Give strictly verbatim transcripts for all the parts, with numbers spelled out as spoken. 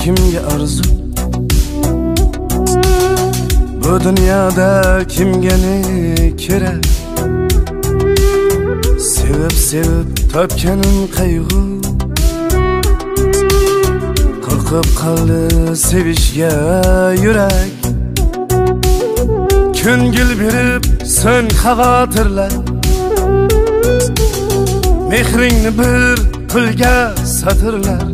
kimga arzu? Bu dunyoda kimga ne kerak? Sevib sevib topganim qayg'u, qo'rqib qoldi sevishga yurak. Ko'ngil berib so'ng xavotirlar, mehringni bir pulga satirlar.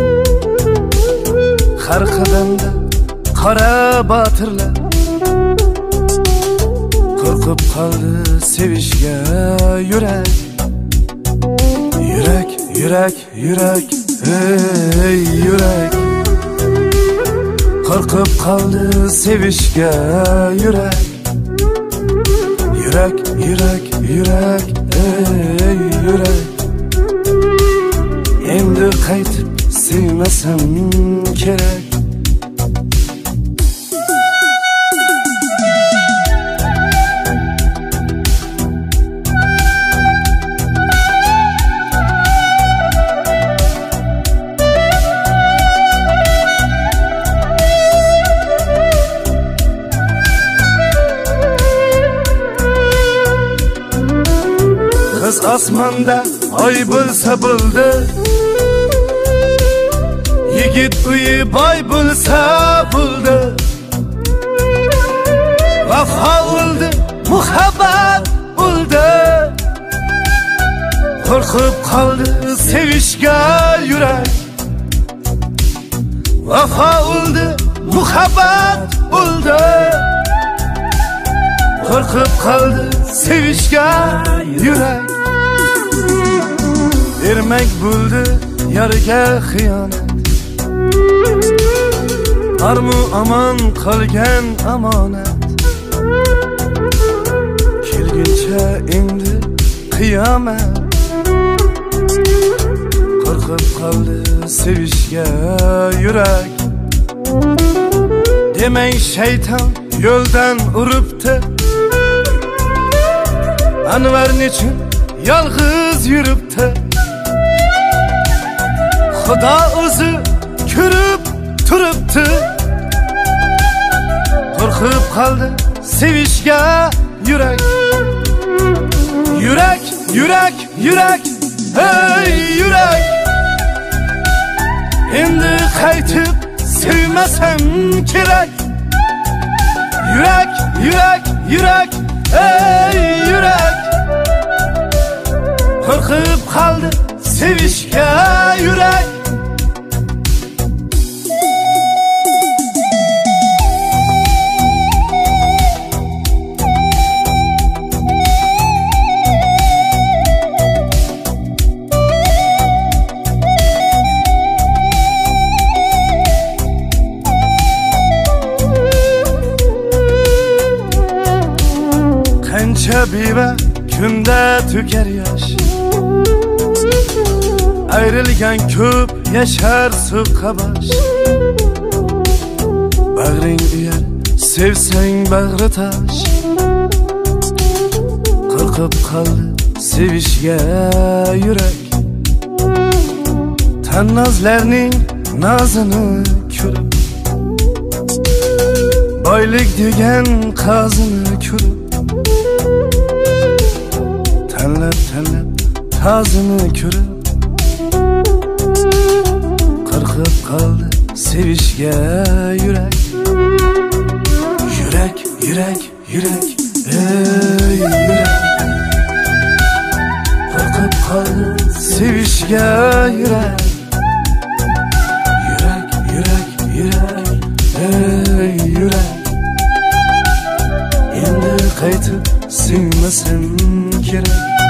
Har qadamda qora botirlar, qo'rqib qoldi sevishga yurak. Yurak, yurak, yurak, ey yurak, qo'rqib qoldi sevishga yurak. Yurak, yurak, yurak, ey yurak, endi qaytib sevmasam kerak. Kız osmonda oy bo'lsa bo'ldi, yigit uyi boy bo'lsa bo'ldi. Vafo o'ldi, muhabbat o'ldi, qo'rqib qoldi sevishga yurak. Vafo o'ldi, muhabbat o'ldi, qo'rqib qoldi sevishga yurak. Ermak bo'ldi yarga xiyonat, armu aman qolgan amonat. Kelguncha endi qiyomat, qo'rqib qoldi sevishga yurak. Demang shayton yo'ldan uribdi, Anvar nechun yolg'iz yuribdi. Xudo o'zi ko'rib turibdi, qo'rqib qoldi sevishga yurak. Yurak, yurak, yurak, ey yurak, endi qaytib sevmasam kerak. Yurak, yurak, yurak, ey yurak, qo'rqib qoldi sevishga yurak. Qancha beva kunda to'kar yosh, ayrilgan ko'p yashar so'qqa bosh. Bag'ring uyar, sevsang bag'ri tosh, qo'rqib qoldi sevishga yurak. Tannozlarning nozini ko'rib, boylik degan qozini ko'rib, tanlab tanlab tozini ko'rib, qo'rqib qoldi sevishga yurak. Yurak, yurak, yurak, ey yurak, qo'rqib qoldi sevishga yurak. Yurak, yurak, yurak, ey yurak, endi qaytib sevmasam kerak.